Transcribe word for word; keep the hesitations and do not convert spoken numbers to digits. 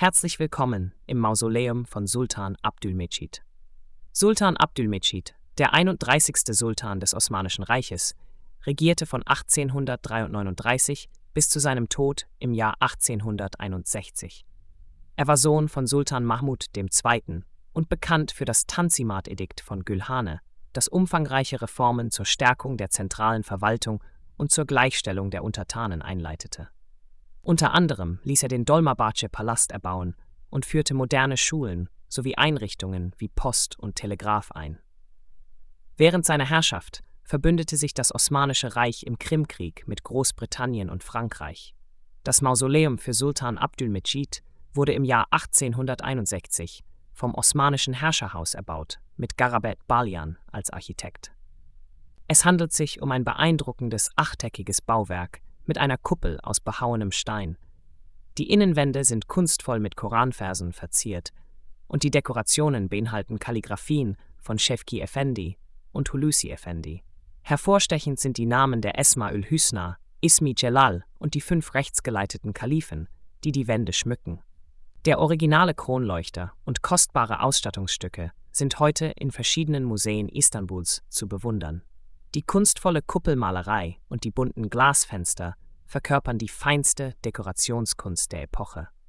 Herzlich willkommen im Mausoleum von Sultan Abdülmecid. Sultan Abdülmecid, der einunddreißigste Sultan des Osmanischen Reiches, regierte von achtzehnhundertneununddreißig bis zu seinem Tod im Jahr achtzehnhunderteinundsechzig. Er war Sohn von Sultan Mahmud der Zweite. und bekannt für das Tanzimat-Edikt von Gülhane, das umfangreiche Reformen zur Stärkung der zentralen Verwaltung und zur Gleichstellung der Untertanen einleitete. Unter anderem ließ er den Dolmabahce-Palast erbauen und führte moderne Schulen sowie Einrichtungen wie Post und Telegraph ein. Während seiner Herrschaft verbündete sich das Osmanische Reich im Krimkrieg mit Großbritannien und Frankreich. Das Mausoleum für Sultan Abdülmecid wurde im Jahr achtzehnhunderteinundsechzig vom osmanischen Herrscherhaus erbaut, mit Garabet Baljan als Architekt. Es handelt sich um ein beeindruckendes achteckiges Bauwerk mit einer Kuppel aus behauenem Stein. Die Innenwände sind kunstvoll mit Koranversen verziert und die Dekorationen beinhalten Kalligraphien von Şevki Efendi und Hulusi Efendi. Hervorstechend sind die Namen der Esma-ül Hüsna, Ismi Celal und die fünf rechtsgeleiteten Kalifen, die die Wände schmücken. Der originale Kronleuchter und kostbare Ausstattungsstücke sind heute in verschiedenen Museen Istanbuls zu bewundern. Die kunstvolle Kuppelmalerei und die bunten Glasfenster verkörpern die feinste Dekorationskunst der Epoche.